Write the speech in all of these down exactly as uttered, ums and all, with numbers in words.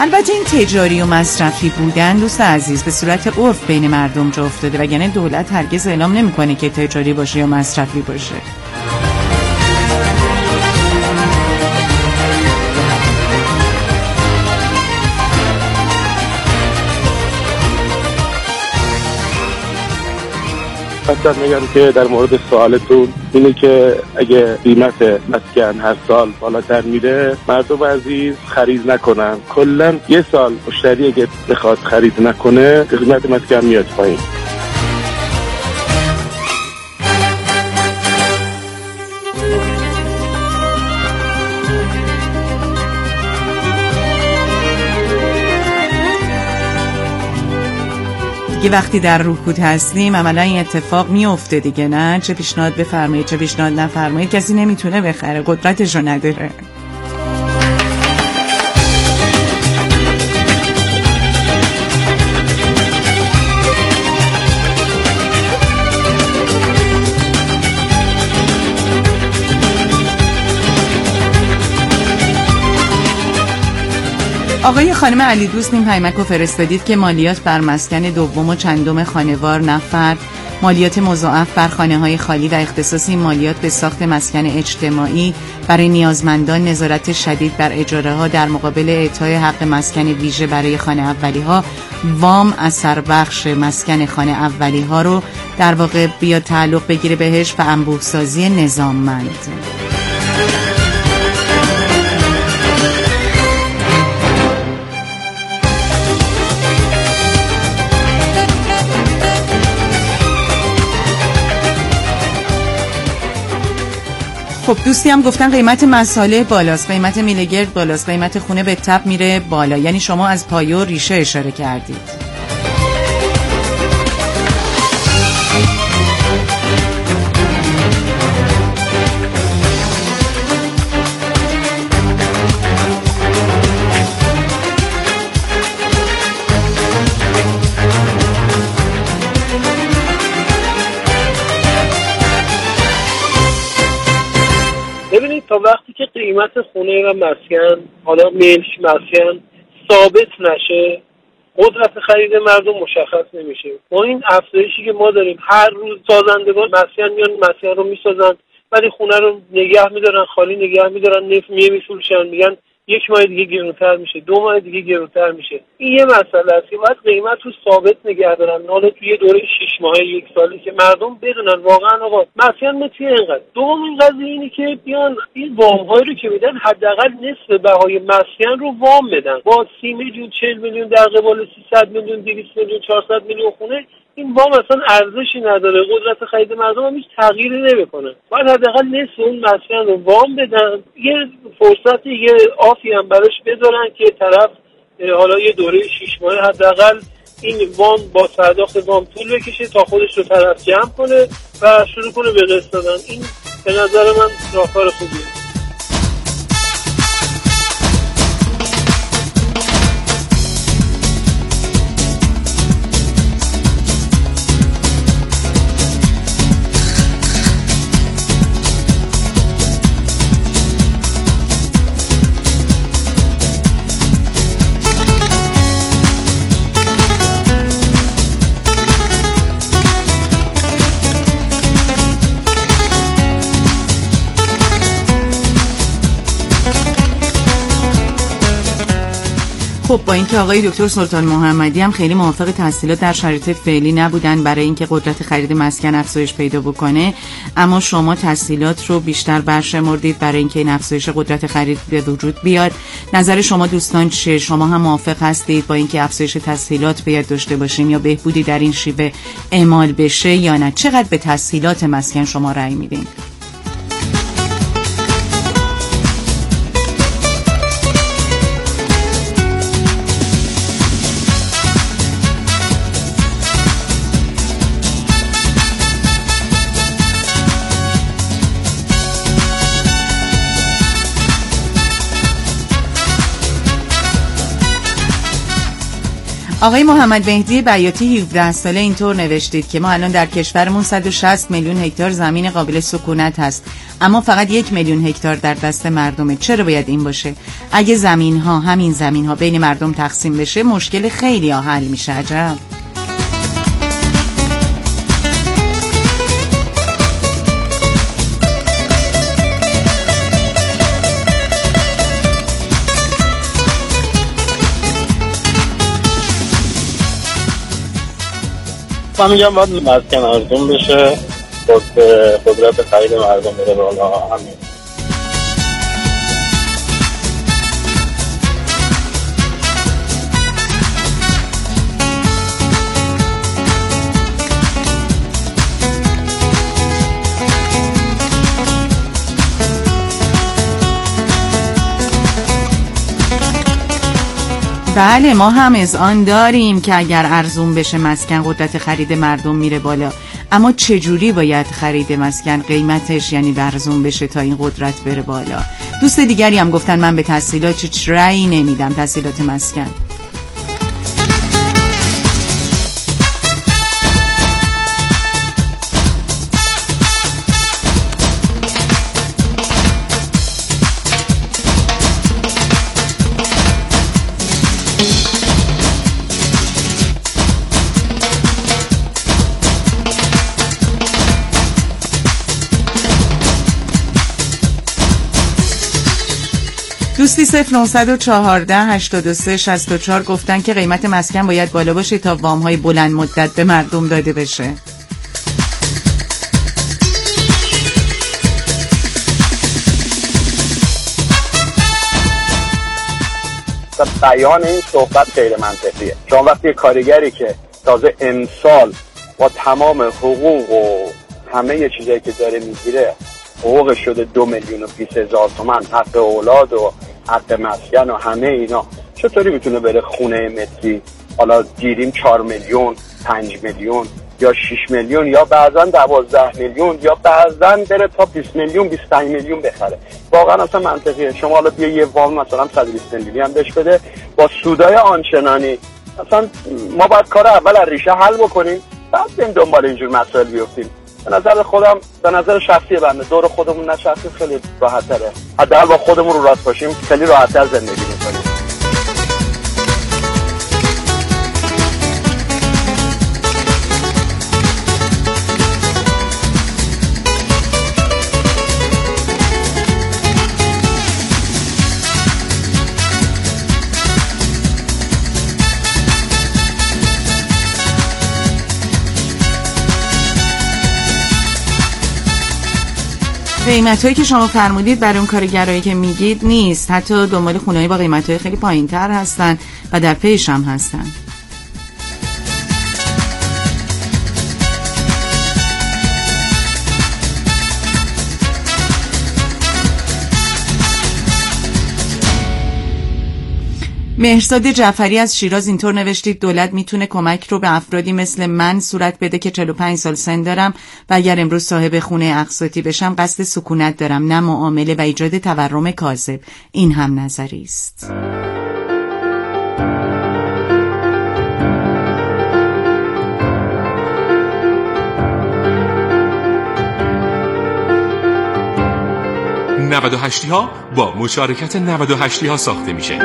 البته این تجاری و مصرفی بودن دوست عزیز به صورت عرف بین مردم جا افتاده، وگرنه دولت هرگز اعلام نمیکنه که تجاری باشه یا مصرفی باشه. خواستم میگم که در مورد سوالتون اینه که اگه قیمت مسکن هر سال بالاتر میره مردم عزیز خرید نکنن. کلا یه سال مشتری اگه بخواد خرید نکنه قیمت مسکن میاد پایین. یه وقتی در رکود هستیم عملا این اتفاق میفته دیگه، نه؟ چه پیشنهاد بفرمایید چه پیشنهاد نفرمایید کسی نمیتونه بخره، قدرتشو نداره. آقای خانم علی دوست این پیامک رو فرستادید که مالیات بر مسکن دوم و چندم خانوار نفر، مالیات مضاعف بر خانه‌های خالی و اختصاص این مالیات به ساخت مسکن اجتماعی برای نیازمندان، نظارت شدید بر اجاره‌ها در مقابل اعطای حق مسکن ویژه برای خانه اولی‌ها، وام اثر بخش مسکن خانه اولی‌ها رو در واقع بیا تعلق بگیره بهش و انبوه‌سازی نظاممند. خب دوستی هم گفتن قیمت مساله بالاست، قیمت میله‌گرد بالاست، قیمت خونه به تپ میره بالا. یعنی شما از پایه و ریشه اشاره کردید. تا وقتی که قیمت خونه و مسکن، حالا ملک مسکن ثابت نشه، قدرت خرید مردم مشخص نمیشه. با این افزایشی که ما داریم هر روز سازندگان مسکن میان مسکن رو میسازن ولی خونه رو نگه میدارن، خالی نگه میدارن، نفت میفروشن، میگن یک ماه دیگه گرونتر میشه، دو ماه دیگه گرونتر میشه. این یه مسئله است که باید قیمت رو ثابت نگه دارن، حالا توی دوره شش ماهه یک سالی که مردم بدونن واقعا آقا مسکن متری اینقدر. دوم این قضیه اینه که بیان این وام هایی رو که میدن حداقل نصف بهای مسکن رو وام بدن. با سی میلیون چهل میلیون در قبال سیصد میلیون دویست میلیون چهارصد میلیون خونه این وام اصلا ارزشی نداره، قدرت خرید مردم هم هیچ تغییری نمیکنه. باید حداقل نصف اون مسکن رو وام بدن، یه فرصت یه آفی هم براش بذارن که طرف حالا یه دوره شش ماهه حداقل این وام با پرداخت وام طول بکشه تا خودش رو طرف جمع کنه و شروع کنه به قسط دادن. این به نظر من راهکار خوبیه. خب با اینکه آقای دکتر سلطان محمدی هم خیلی موافق تحصیلات در شرایط فعلی نبودن برای اینکه قدرت خرید مسکن افزایش پیدا بکنه، اما شما تحصیلات رو بیشتر برشمردید برای اینکه این افزایش قدرت خرید به وجود بیاد. نظر شما دوستان چیه؟ شما هم موافق هستید با اینکه افزایش تحصیلات باید داشته باشیم یا بهبودی در این شیوه اعمال بشه یا نه؟ چقدر به تحصیلات مسکن شما رأی میدین؟ آقای محمد مهدی بیاتی هفده ساله اینطور نوشتید که ما الان در کشورمون صد و شصت میلیون هکتار زمین قابل سکونت هست، اما فقط یک میلیون هکتار در دست مردمه. چرا باید این باشه؟ اگه زمین ها همین زمین ها بین مردم تقسیم بشه مشکل خیلی ها حل میشه. عجب. من میگم باید مسکن ارزون بشه، قدرت خرید مردم بره بالا. همین. بله ما هم از آن داریم که اگر ارزون بشه مسکن قدرت خرید مردم میره بالا، اما چجوری باید خرید مسکن قیمتش یعنی ارزون بشه تا این قدرت بره بالا؟ دوست دیگری هم گفتن من به تحصیلات چه رأیی نمیدم، تحصیلات مسکن. دوستی صفر نه چهار هشت سه شش چهار گفتن که قیمت مسکن باید بالا باشه تا وام‌های بلند مدت به مردم داده بشه. بیان این صحبت غیر منطقیه. چون وقتی کارگری که تازه امسال با تمام حقوق و همه چیزایی که داره میگیره حقوق شده دو میلیون و بیست هزار تومن، حق اولاد و حق مسکن و همه اینا، چطوری میتونه بره خونه متری حالا گیریم چهار میلیون، پنج میلیون یا شش میلیون یا بعضا دوازده میلیون یا بعضا بره تا بیست میلیون بیست و پنج میلیون بخره؟ واقعا اصلا منطقیه. شما حالا بیا یه وام مثلا صد و بیست میلیونی هم بهش بده با سودای آنچنانی. اصلا ما باید کار اول از ریشه حل بکنیم، بعد بریم دنبال اینجور مسائل بیفتیم. به نظر خودم، به نظر شخصی بنده، دور خودمون نشستیم خیلی راحت تره. حداقل با خودمون رو راست باشیم خیلی راحت تر زندگی میکنیم. قیمتایی که شما فرمودید برای اون کارگرایی که میگید نیست، حتی دنبال خونه‌ای با قیمتای خیلی پایین‌تر هستن و در پیش هم هستن. مهرزاد جعفری از شیراز اینطور نوشتید دولت میتونه کمک رو به افرادی مثل من صورت بده که چهل و پنج سال سن دارم و اگر امروز صاحب خونه اقساطی بشم قصد سکونت دارم، نه معامله و ایجاد تورم کاذب. این هم نظری است. نود و هشتی ها با مشارکت نود و هشتی ها ساخته میشه.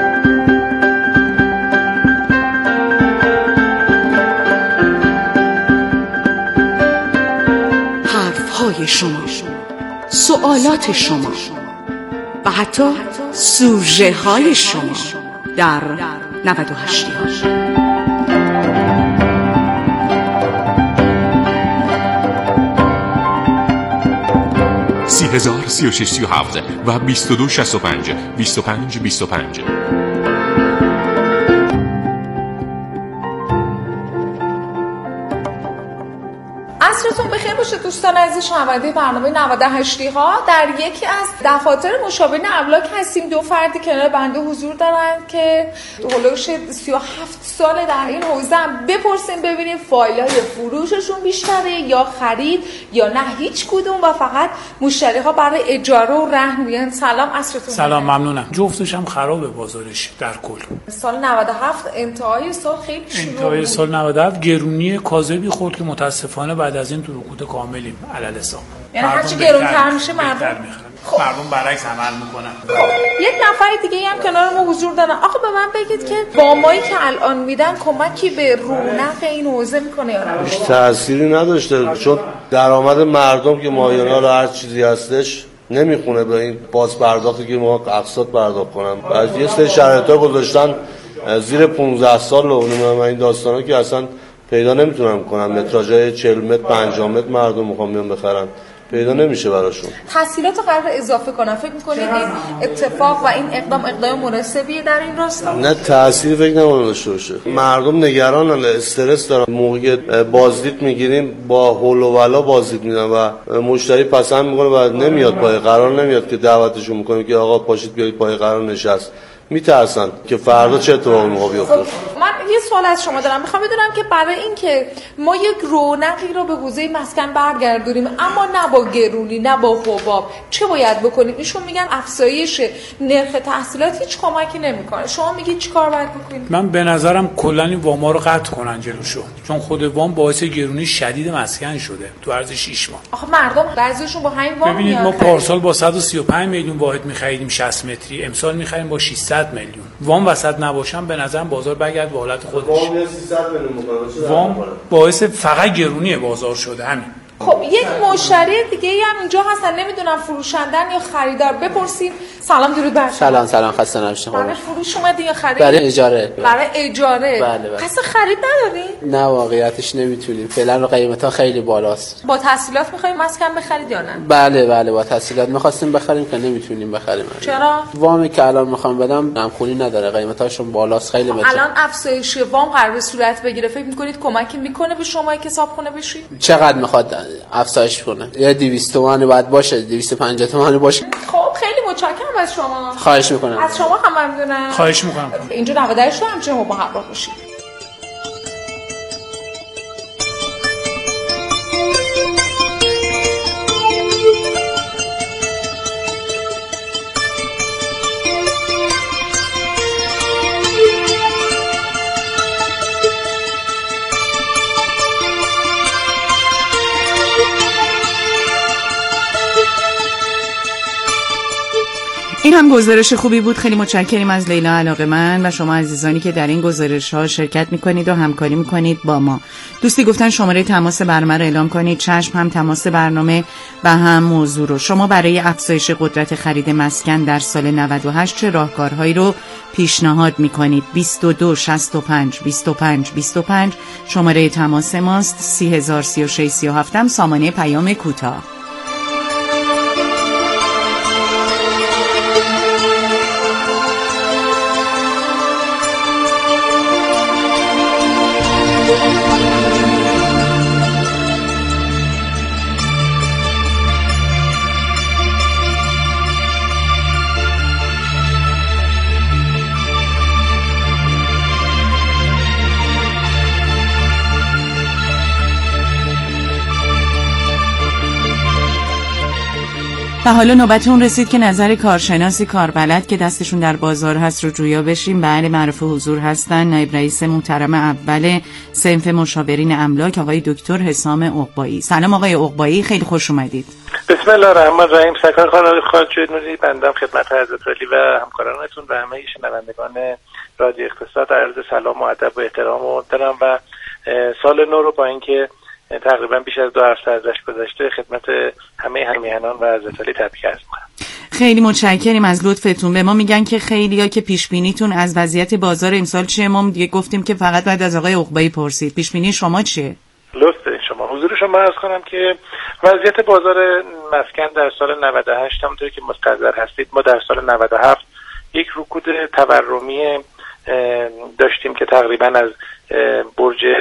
حرفهای شما، سوالات شما و حتی سوژه های شما در نود و هشتی ها. سی هزار سی و شش سی و هفت و بیست و دو شصت و پنج بیست و پنج بیست و پنج. عصرتون بخیر باشه دوستان عزیز شنونده برنامه نود و هشت ها، در یکی از دفاتر مشاورین املاک هستیم. دو فردی کنار بنده حضور دارند که هولوش سی و هفت ساله در این حوزه. بپرسیم ببینیم فایل‌های فروششون بیشتره یا خرید یا نه هیچ کدوم و فقط مشتری ها برای اجاره و رهن میان. سلام عصرتون. سلام، ممنونم. جفتش هم خرابه بازارش در کل. سال نود و هفت انتهای سال خیلی شروع انتهای سال نود و هفت گرونی کاذبی خورد که متاسفانه بعد از این تو رکود کاملیم علل حساب. یعنی هرچی گرونتر میشه مردم خب. مردم برعکس عمل میکنن. یک نفر دیگه هم کنار ما حضور دارن. آقا به من بگید که وامایی که الان میدن کمکی به رونق این حوزه میکنه یا نه؟ تأثیری نداشته، چون درآمد مردم که مایه‌ها رو هر چیزی هستش نمیخونه به این باز پرداختی که ما اقساط پرداخت کنن. بعد یه سری شرایطا گذاشتن زیر پانزده سال و من این داستانا که اصلا پیدا نمیتونم کنم. متراژهای چهل متر پنجاه متر مردم میخوام بیان بخرن، پیدا نمیشه براشون. تحصیلات رو قرار اضافه کنن. فکر میکنید این اتفاق و این اقدام اقدام مناسبیه در این راستا؟ نه، تأثیر فکر نمی‌کنم داشته باشه. مردم نگرانن، استرس دارن. موقع بازدید میگیریم با هول و ولا بازدید میدن و مشتری پسند میکنه و نمیاد پای قرار، نمیاد که دعوتشون میکنیم که آقا پاشید بیایید پای قرار نشست. میترسن که فردا چه اتفاقی میخواد بیفته. من یه سوال از شما دارم. میخوام بدونم که برای این که ما یک رونقی رو به حوزه مسکن برگردونیم اما نه با گرونی نه با حباب، چه باید بکنیم؟ ایشون میگن افزایش نرخ تحصیلات هیچ کمکی نمیکنه. شما میگید چیکار باید بکنیم؟ من به نظرم کلا این واما رو قطع کنن جلوشو، چون خود وام باعث گرونی شدید مسکن شده تو عرض شش ماه. آخه مردم بعضیشون با همین وام ببینید ما پارسال با صد و سی و پنج میلیون واحد می‌خریدیم شصت متری، امسال می‌خریم با ششصد میلیون. وام وسط نباشم به نظرم بازار برگرد به حالت خودش. وام سیصد میلیون میکنه. وام باعث فقط گرونی بازار شده همین. خب یک مشتری دیگه هم اینجا هستن، نمیدونم فروشندن یا خریدار. بپرسیم. سلام درود بر شما. سلام سلام، خسته نباشید. برای فروش اومدین یا خرید؟ برای اجاره. برای اجاره. بله بله. اصلا خرید ندارین؟ نه واقعیتش نمیتونیم. فعلا قیمت‌ها خیلی بالاست. با تحصیلات می‌خوایم مسکن بخرید یا نه؟ بله بله با تحصیلات می‌خواستیم بخریم که نمیتونیم بخریم. چرا؟ وامی که الان می‌خوام بدم نمخونی نداره، قیمتاشون بالاست خیلی. متر الان افزایش وام قرار به صورت بگیره، فکر می‌کنید کمکی می‌کنه به شما که حسابخونه بشید؟ چقدر می‌خواد افزایش کنه؟ یا دویست تومانی باید باشه، دویست و پنجاه تومانی باشه. خب خیلی متشکرم از شما. خواهش می‌کنم. از شما هم ممنونم. خواهش می‌کنم. اینجا نود و هشت همچنین با همراه باشید. این هم گزارش خوبی بود. خیلی متشکریم از لیلا علاقه‌مند و شما عزیزانی که در این گزارش ها شرکت میکنید و همکاری میکنید با ما. دوستی گفتن شماره تماس برنامه رو اعلام کنید. چشم، هم تماس برنامه و هم موضوع رو. شما برای افزایش قدرت خرید مسکن در سال نود و هشت چه راهکارهایی رو پیشنهاد میکنید؟ بیست و دو شصت و پنج بیست و پنج بیست و پنج شماره تماس ماست. سی هزار سی و شش سی و هفت سامانه پیام کوتاه. و حالا نوبت اون رسید که نظر کارشناسی کاربلد که دستشون در بازار هست رو جویا بشیم. بله، معروف حضور هستن نایب رئیس محترم اول صنف مشاورین املاک آقای دکتر حسام عقبایی. سلام آقای عقبایی، خیلی خوش اومدید. بسم الله الرحمن الرحیم. سرکار خانم خواجه نوری، بنده خدمت حضرت علی و همکارانتون و همه شنوندگان رادیو اقتصاد عرض سلام و ادب و احترام دارم و سال نو رو با اینکه تقریبا بیش از دو هفته ازش گذشته خدمت همه همیهنان و حضرت علی تبریک عرض می‌کنم. خیلی متشکریم از لطفتون. به ما میگن که خیلی‌ها که پیش بینیتون از وضعیت بازار امسال چیه؟ ما دیگه گفتیم که فقط باید از آقای عقبایی پرسید. پیش بینی شما چیه؟ لطف شما. حضور شما عرض کنم که وضعیت بازار مسکن در سال نود و هشت همونطوری که مستحضر هستید ما در سال نود و هفت یک رکود تورمی داشتیم که تقریبا از برج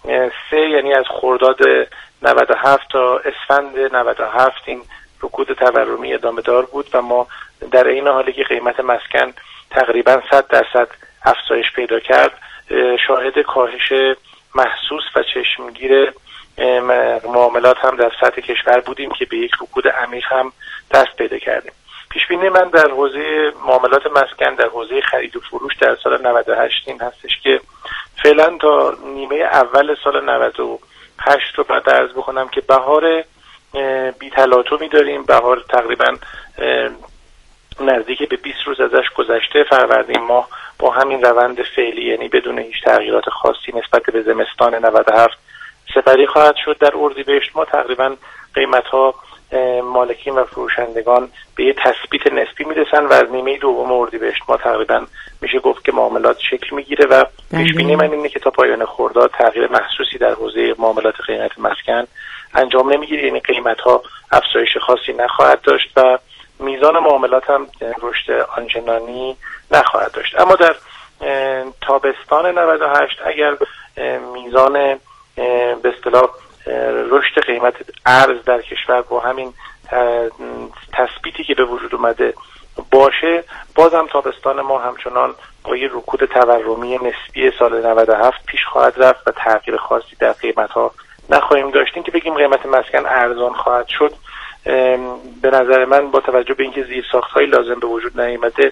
سه یعنی از خرداد نود و هفت تا اسفند نود و هفت این رکود تورمی ادامه دار بود و ما در این حالی که قیمت مسکن تقریبا صد درصد افزایش پیدا کرد شاهد کاهش محسوس و چشمگیر معاملات هم در سطح کشور بودیم که به یک رکود عمیق هم دست پیدا کردیم. پیشبینی من در حوزه معاملات مسکن در حوزه خرید و فروش در سال نود و هشت این هستش که فعلا تا نیمه اول سال نود و هشت رو بعد عرض بکنم که بهار بی تلاطمی داریم. بهار تقریبا نزدیک به بیست روز ازش گذشته. فروردین ماه با همین روند فعلی یعنی بدون هیچ تغییرات خاصی نسبت به زمستان نود و هفت سپری خواهد شد. در اردیبهشت ما تقریبا قیمت‌ها مالکین و فروشندگان به یه تثبیت نسبی میرسن و از نیمه دوم اردیبهشت ما تقریبا میشه گفت که معاملات شکل میگیره و پیشبینی من اینه که تا پایان خرداد تغییر محسوسی در حوزه معاملات قیمت مسکن انجام نمیگیره، یعنی قیمت‌ها افزایش خاصی نخواهد داشت و میزان معاملات هم رشد آنچنانی نخواهد داشت. اما در تابستان نود و هشت اگر میزان به اصطلاح رشد قیمت ارز در کشور با همین تثبیتی که به وجود اومده باشه، بازم تابستان ما همچنان با یه رکود تورمی نسبی سال نود و هفت پیش خواهد رفت و تغییر خاصی در قیمت‌ها نخواهیم داشتیم که بگیم قیمت مسکن ارزان خواهد شد. به نظر من با توجه به اینکه زیرساخت‌های لازم به وجود نیامده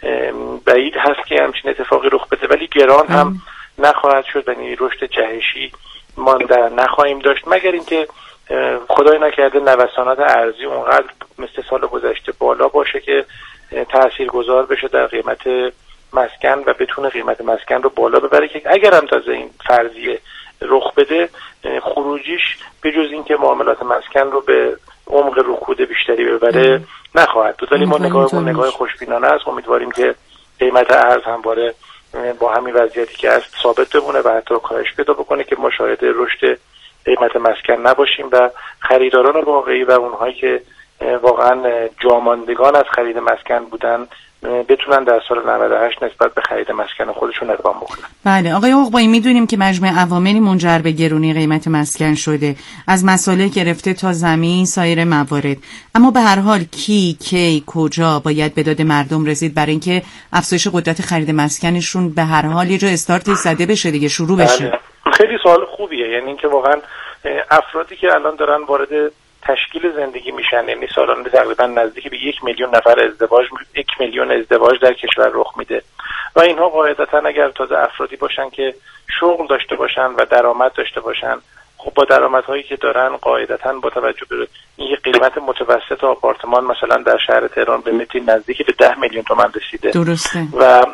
بعید هست که همچین اتفاقی رخ بده، ولی گران هم نخواهد شد، یعنی رشد جهشی ما در نخواهیم داشت مگر اینکه خدای نکرده نوسانات ارزی اونقدر مثل سال گذشته بالا باشه که تاثیرگذار بشه در قیمت مسکن و بتونه قیمت مسکن رو بالا ببره، که اگر هم تازه این فرضیه رخ بده خروجیش به جز اینکه معاملات مسکن رو به عمق رکود بیشتری ببره نخواهد بود. ولی ما نگاهمون نگاه خوشبینانه است. امیدواریم که قیمت ارز همواره با همین وضعیتی که هست ثابت بمونه و حتی کاهش پیدا بکنه که ما شاهد رشد قیمت مسکن نباشیم و خریداران واقعی و اونهایی که واقعا جاماندگان از خرید مسکن بودن بتونن در سال نود و هشت نسبت به خرید مسکن خودشون اقدام بکنن. بله آقای عقبایی، میدونیم که مجموع عواملی منجر به گرونی قیمت مسکن شده، از مسائل گرفته تا زمین سایر موارد، اما به هر حال کی کی کجا باید به داد مردم رسید برای اینکه افزایش قدرت خرید مسکنشون به هر حال یه جا استارت زده بشه دیگه، شروع بشه؟ بله. خیلی سوال خوبیه، یعنی اینکه واقعا افرادی که الان دارن وارد تشکیل زندگی میشن، یعنی سالانه تقریبا نزدیک به یک میلیون نفر ازدواج یک میلیون ازدواج در کشور رخ میده و اینها قاعدتا اگر تازه افرادی باشن که شغل داشته باشن و درآمد داشته باشن، خب با درآمدهایی که دارن قاعدتا با توجه به این قیمت متوسط آپارتمان مثلا در شهر تهران به متری نزدیک به ده میلیون تومان رسیده. درسته. و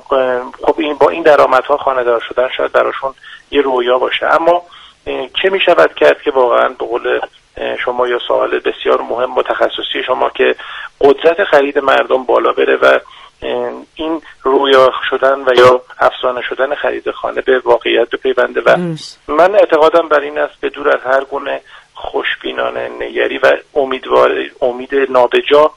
خب این با این درآمدها خانه‌دار شدن شاید براشون یه رویا باشه. اما چه میشود کرد که واقعا به قول شما یا سوال بسیار مهم و تخصصی شما که قدرت خرید مردم بالا بره و این رویا شدن و یا افسانه شدن خرید خانه به واقعیت بپیونده و من اعتقادم بر این است به دور از هر گونه خوشبینانه نگری و امیدوار امید نابجا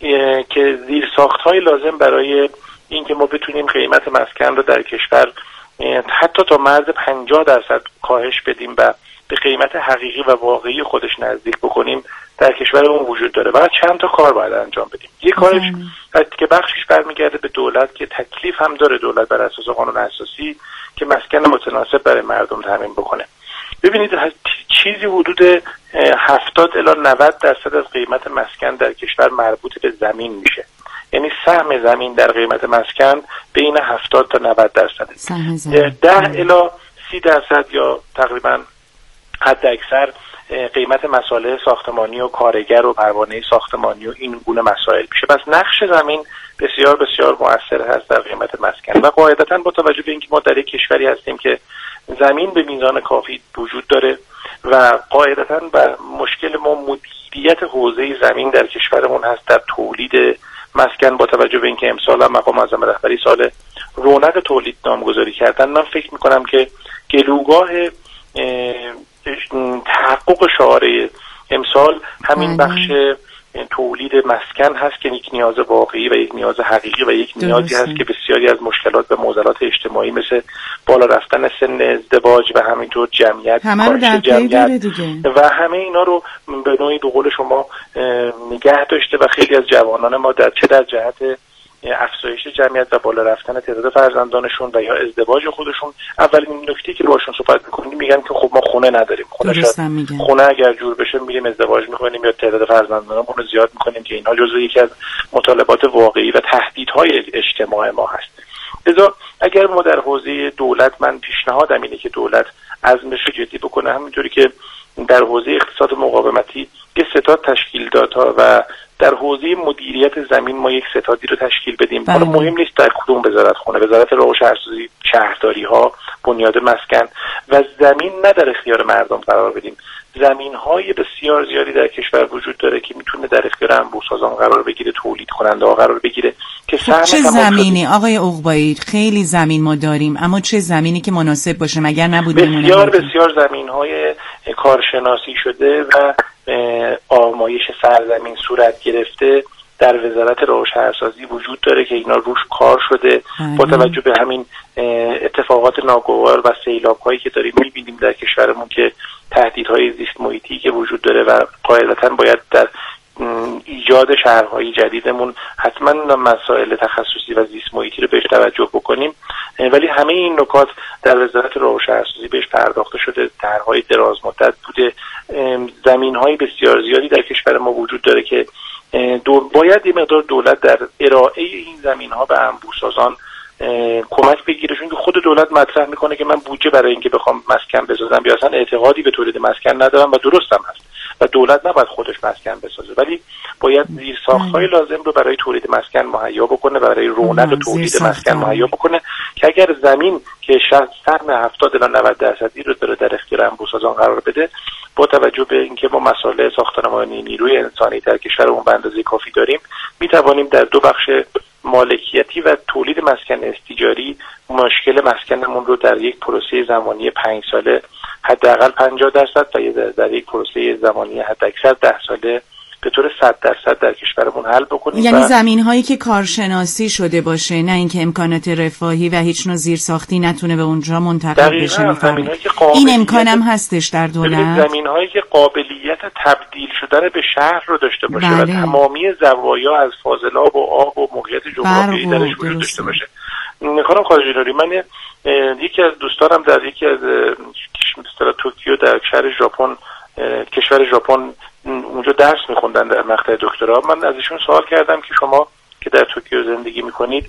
که زیرساخت‌های لازم برای اینکه ما بتونیم قیمت مسکن رو در کشور حتی تا مرز پنجاه درصد کاهش بدیم و به قیمت حقیقی و واقعی خودش نزدیک بکنیم در کشورمون وجود داره و چند تا کار باید انجام بدیم. یک کارش که بخشش برمیگرده به دولت که تکلیف هم داره دولت بر اساس قانون اساسی که مسکن متناسب برای مردم تامین بکنه. ببینید چیزی حدود هفتاد الی نود درصد از قیمت مسکن در کشور مربوط به زمین میشه، یعنی سهم زمین در قیمت مسکن بین هفتاد تا نود درصد. ده الی سی درصد یا تقریبا حد اکثر قیمت مسائل ساختمانی و کارگر و پروانه ساختمانی و این گونه مسائل میشه. پس نقش زمین بسیار بسیار مؤثر هست در قیمت مسکن و قاعدتا با توجه به اینکه ما در یک کشوری هستیم که زمین به میزان کافی وجود داره و قاعدتا بر مشکل ما مدیریت حوزه زمین در کشورمون هست در تولید مسکن، با توجه به اینکه امسال هم مقام معظم رهبری سال رونق تولید نامگذاری کردن، من فکر میکنم که گلوگاه تحقق شعار امسال همین بخش تولید مسکن هست که یک نیاز واقعی و یک نیاز حقیقی و یک نیازی هست که بسیاری از مشکلات و معضلات اجتماعی مثل بالا رفتن سن ازدواج و همینطور جمعیت همه رو در پی داره دیگه و همه اینا رو به نوعی به قول شما نگه داشته و خیلی از جوانان ما در چه در جهت افزایش جمعیت و بالا رفتن تعداد فرزندانشون و یا ازدواج خودشون، اولین نکته که باشون صحبت می‌کنیم میگن که خب ما خونه نداریم، خونه خونه اگر جور بشه میریم ازدواج می‌کنیم یا تعداد فرزندانمون رو زیاد می‌کنیم که اینها جزو یکی از مطالبات واقعی و تهدیدهای اجتماع ما هست. لذا اگر ما در حوزه دولت، من پیشنهادم اینه که دولت عزمش رو جدی بکنه، همینطوری که در حوزه اقتصاد مقاومتی یه ستاد تشکیل داد و در حوزه مدیریت زمین ما یک ستادی رو تشکیل بدیم. حالا مهم نیست در کدوم وزارت خونه، وزارت راه و شهرسازی، شهرداری ها، بنیاد مسکن و زمین نه در اختیار مردم قرار بدیم. زمین های بسیار زیادی در کشور وجود داره که میتونه در اختیار انبوه‌سازان قرار بگیره، تولید کننده ها قرار بگیره که سهم چه زمینی آقای عقبایی؟ خیلی زمین ما داریم، اما چه زمینی که مناسب باشه؟ مگر نبود بسیار بسیار زمین های کارشناسی شده و آمایش سرزمین صورت گرفته در وزارت راه و شهرسازی وجود داره که اینا روش کار شده. با توجه به همین اتفاقات ناگوار و سیلاب‌هایی که داریم می‌بینیم در کشورمون که تهدیدهای زیست محیطی که وجود داره و قاعدتاً باید در ایجاد شهرهای جدیدمون حتما مسائل تخصصی و زیست محیطی رو بهش توجه بکنیم، ولی همه این نکات در وزارت راه و شهرسازی بهش پرداخته شده. طرح‌های دراز مدت بوده، زمین‌های بسیار زیادی در کشور ما وجود داره که دو باید یه مقدار دولت در ارائه این زمین‌ها به انبوه‌سازان کمک بگیره، چون که خود دولت مطرح میکنه که من بودجه برای اینکه بخوام مسکن بسازم یا اصلا اعتقادی به تولید مسکن ندارم و درستم هست و دولت نباید خودش مسکن بسازه، ولی باید زیرساخت‌های لازم رو برای تولید مسکن مهیا بکنه، برای رونق تولید مسکن مهیا بکنه که اگر زمین که سهم هفتاد الی نود درصدی رو داره در اختیار انبوه‌سازان قرار بده، با توجه به اینکه ما مسائل ساختمانی نیروی انسانی در کشورمون به اندازه کافی داریم، میتوانیم در دو بخش مالکیتی و تولید مسکن استیجاری مشکل مسکنمون رو در یک پروسه زمانی پنج ساله حداقل پنجاه درصد و در یک پروسه زمانی حداکثر ده ساله به طور صد درصد در کشورمون حل بکنیم. یعنی زمین هایی که کارشناسی شده باشه، نه اینکه امکانات رفاهی و هیچ نوع زیرساختی نتونه به اونجا منتقل بشه. این امکان هم هستش در دولت. زمین هایی که قابلیت تبدیل شدن به شهر رو داشته باشه بله. و تمامی زوایا از فاضلاب و آب و موقعیت جغرافیایی درش وجود داشته باشه. خانم خارجی نوری، من یکی از دوستانم در یکی از مثلا توکیو در شهر ژاپن، کشور ژاپن اونجا درس میخوندن در مقطع دکترا. من از ایشون سوال کردم که شما که در توکیو زندگی میکنید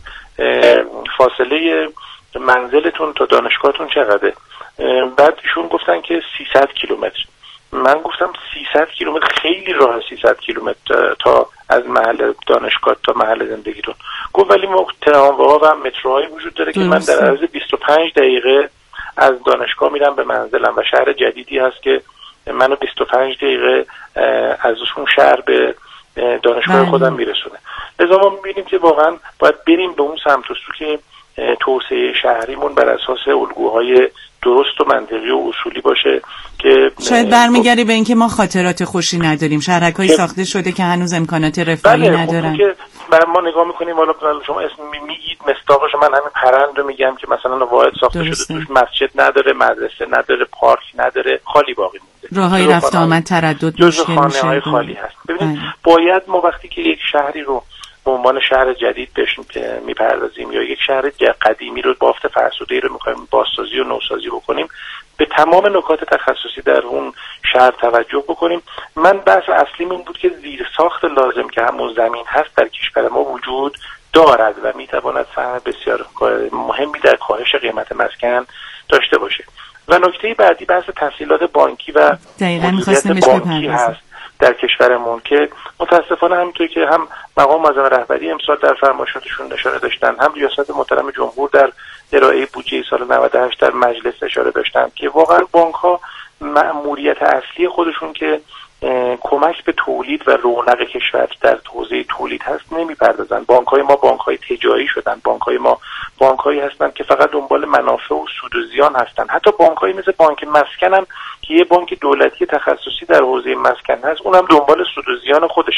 فاصله منزلتون تا دانشگاهتون چقدره؟ بعد ایشون گفتن که سیصد کیلومتر. من گفتم سیصد کیلومتر خیلی راه، سیصد کیلومتر تا از محل دانشگاه تا محل زندگیتون. گفت ولی ما تراموا و متروهای وجود داره که من در عرض بیست و پنج دقیقه از دانشگاه میرم به منزلم و شهر جدیدی هست که منو بیست و پنج دقیقه از اون شهر به دانشگاه خودم میرسونه. لذا ما میبینیم که واقعا باید بریم به اون سمت و سو که توسعه شهریمون بر اساس الگوهای درست و منطقی و اصولی باشه که شاید برمیگره به اینکه ما خاطرات خوشی نداریم، شهرک‌های ساخته شده که هنوز امکانات رفاهی بله ندارن. که ما نگاه میکنیم، حالا شما اسم میگید مصداقش، من همین پرند رو میگم که مثلا واحد ساخته درسته. شده توش مسجد نداره، مدرسه نداره، پارک نداره، خالی باقی مونده، راههای رفت آمد تردد مشکل میشه، خانه‌های خالی هست. ببینید باید ما وقتی که یک شهری رو به عنوان شهر جدید بهش میپردازیم یا یک شهر قدیمی رو بافت فرسوده‌ای رو میخوایم بازسازی و نوسازی بکنیم، به تمام نکات تخصصی در اون شهر توجه بکنیم. من بحث اصلیم این بود که زیرساخت لازم که همون زمین هست در کشور ما وجود دارد و میتواند سهم بسیار مهمی در کاهش قیمت مسکن داشته باشه. و نکته بعدی بحث تسهیلات بانکی و مدیریت بانکی هست در کشورمون که متاسفانه همونطور که هم مقام معظم رهبری امسال در فرمایشاتشون نشانه داشتن، هم ریاست محترم جمهور در ارائه بودجه سال نود و هشت در مجلس اشاره داشتن که واقعا بانک‌ها مأموریت اصلی خودشون که کمک به تولید و رونق کشور در حوزه تولید هست نمیپردازن. بانک‌های ما بانک‌های تجاری شدن، بانک‌های ما بانک‌هایی هستن که فقط دنبال منافع و سود و زیان هستن. حتی بانک‌هایی مثل بانک مسکن هم که یه بانک دولتی تخصصی در حوزه مسکن هست، اونم دنبال سود و زیان خودشه.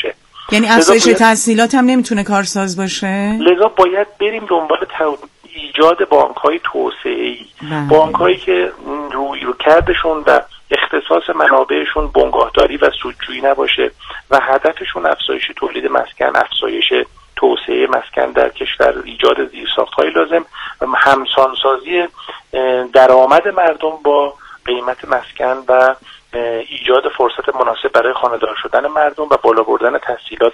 یعنی افزایش تحصیلات هم نمیتونه کارساز باشه؟ لذا باید بریم دنبال ایجاد بانک‌های توسعه‌ای، بانک‌هایی که روی رو کردشون و اختصاص منابعشون بنگاهداری و سودجویی نباشه و هدفشون افزایش تولید مسکن، افزایش توسعه مسکن در کشور، ایجاد زیرساخت‌های لازم و همسانسازی درآمد مردم با قیمت مسکن و ایجاد فرصت مناسب برای خانه‌دار شدن مردم و بالا بردن تحصیلات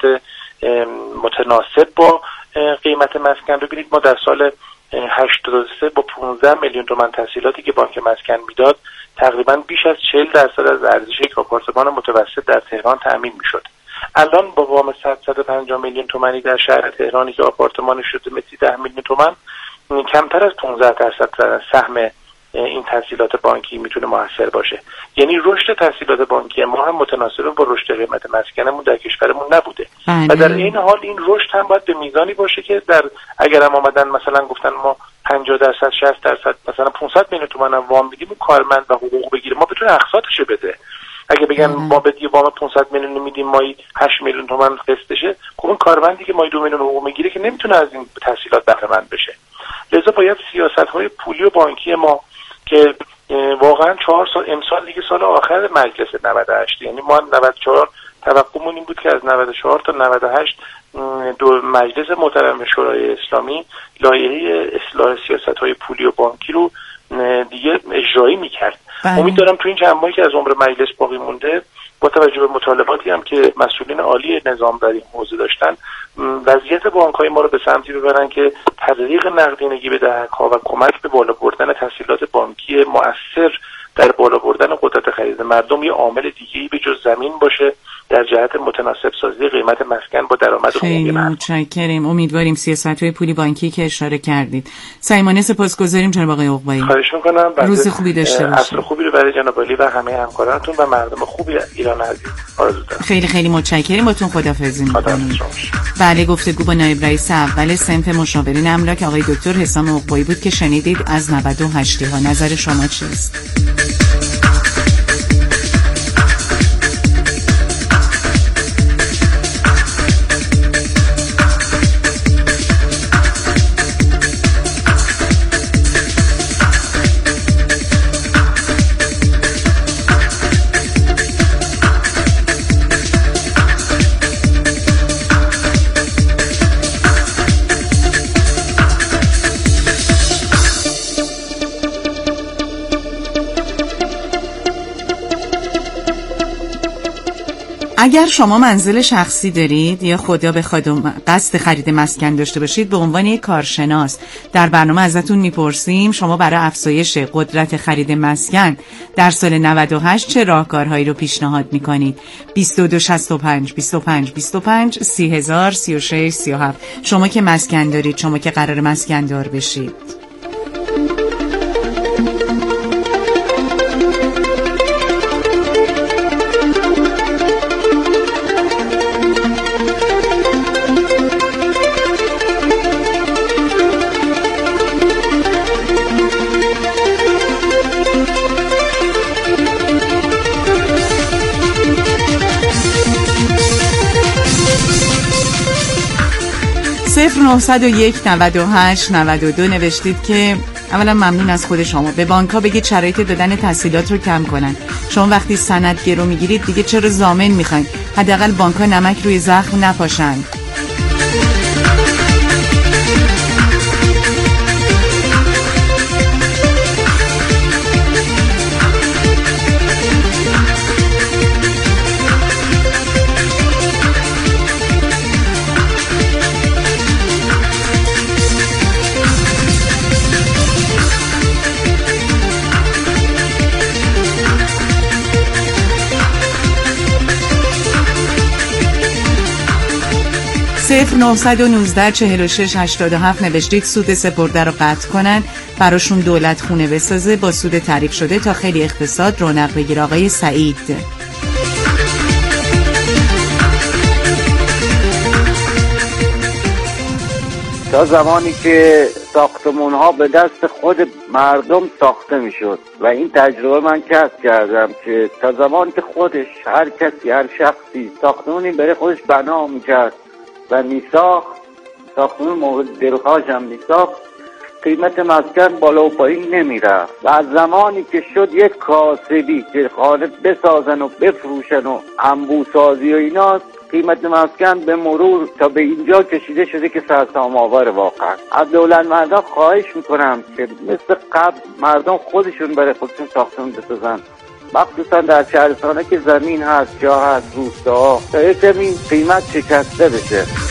متناسب با قیمت مسکن. ببینید ما در سال هشتاد و سه با پانزده میلیون تومان تحصیلاتی که بانک مسکن میداد تقریبا بیش از چهل درصد از ارزش یک آپارتمان متوسط در تهران تأمین میشد. الان با وام صد تا صد و پنجاه میلیون تومانی در شهر تهرانی که آپارتمان شده متری ده میلیون تومان، کمتر از پانزده درصد سهم این تحصیلات بانکی میتونه موثر باشه. یعنی رشد تحصیلات بانکی ما هم متناسب با رشد قیمت مسکنمون در کشورمون نبوده بله. و در این حال این رشد هم باید به میزانی باشه که در اگر هم آمدن مثلا گفتن ما پنجاه درصد شصت درصد مثلا پانصد میلیون تومان وام میدیم کارمند و حقوق بگیره ما بتونه اقساطش بده. اگه بگن ما بدی وام پانصد میلیون میدیم مایی هشت میلیون تومان قسطشه، خب اون کارمندی که مایی دو میلیون حقوق میگیره که نمیتونه از این تحصیلات بهره مند بشه. لذا باید سیاست‌های پولی و بانکی ما که واقعا چهار سال امسال دیگه سال آخر مجلس نود و هشت، یعنی ما نود و چهار توقعمون این بود که از نود و چهار تا نود و هشت دو مجلس محترم شورای اسلامی لایحه اصلاح سیاست‌های پولی و بانکی رو دیگه اجرایی می‌کرد. امید دارم تو این چند ماهی که از عمر مجلس باقی مونده با توجه به مطالباتی هم که مسئولین عالی نظام در این حوزه داشتن وضعیت بانک‌های ما رو به سمتی ببرن که تزریق نقدینگی به دهک‌ها و کمک به بالا بردن تسهیلات بانکی مؤثر در بالا بردن قدرت خرید مردم یه عامل دیگه‌ای به جز زمین باشه در جهت متناسب سازی قیمت مسکن با درآمد حقوقی مردم. متشکرم. امیدواریم سیاست‌های پولی بانکی که اشاره کردید. صمیمانه سپاسگزاریم جناب آقای عقبایی. خواهش می‌کنم. روز خوبی داشته باشید. عصر خوبی رو برای جناب عالی و همه همکارانتون و مردم خوبی ایران عزیز آرزو دارم. خیلی خیلی متشکرم. باتون خداحافظی می‌کنم. بله، گفتگو با نایب رئیس اول صنف مشاورین املاک آقای دکتر حسام عقبایی بود که شنیدید از نود و هشت ها. نظر شما چیست؟ اگر شما منزل شخصی دارید یا خدا بخواد قصد خرید مسکن داشته باشید، به عنوان یک کارشناس در برنامه ازتون میپرسیم شما برای افزایش قدرت خرید مسکن در سال نود و هشت چه راهکارهایی رو پیشنهاد میکنید؟ بیست و دو شصت و پنج بیست و پنج بیست و پنج سی هزار سی و شش سی و هفت. شما که مسکن دارید، شما که قرار مسکن دار بشید. صفر نهصد و یک نود و هشت نود و دو نوشتید که اولا ممنون از خود شما. به بانک‌ها بگید شرایط دادن تسهیلات رو کم کنن. شما وقتی سند گرو میگیرید دیگه چرا ضامن میخواین؟ حداقل بانک‌ها نمک روی زخم نپاشن. صفر نهصد و نوزده چهل و شش هشتاد و هفت نوشتید سود سپرده رو قطع کنن، براشون دولت خونه بسازه با سود تعریف شده تا خیلی اقتصاد رونق بگیره. آقای سعید. تا زمانی که ساختمون ها به دست خود مردم ساخته میشد و این تجربه من کسب کردم که تا زمان که خودش هر کسی هر شخصی ساختمونی برای خودش بنا میکرد و میساخت، ساختمون مورد دلخواهش هم میساخت، قیمت مسکن بالا و پایین نمیرفت. و از زمانی که شد یک کاسبی که خانه بسازن و بفروشن و انبوسازی و ایناست، قیمت مسکن به مرور تا به اینجا کشیده شده که سرسام آور. واقعا از دولتمردان خواهش میکنم که مثل قبل مردم خودشون برای خودشون ساختمون بسازن، مخصوصا در شهرستانه که زمین هست، جا هست، روستاها، تا یکمی قیمت شکسته بشه.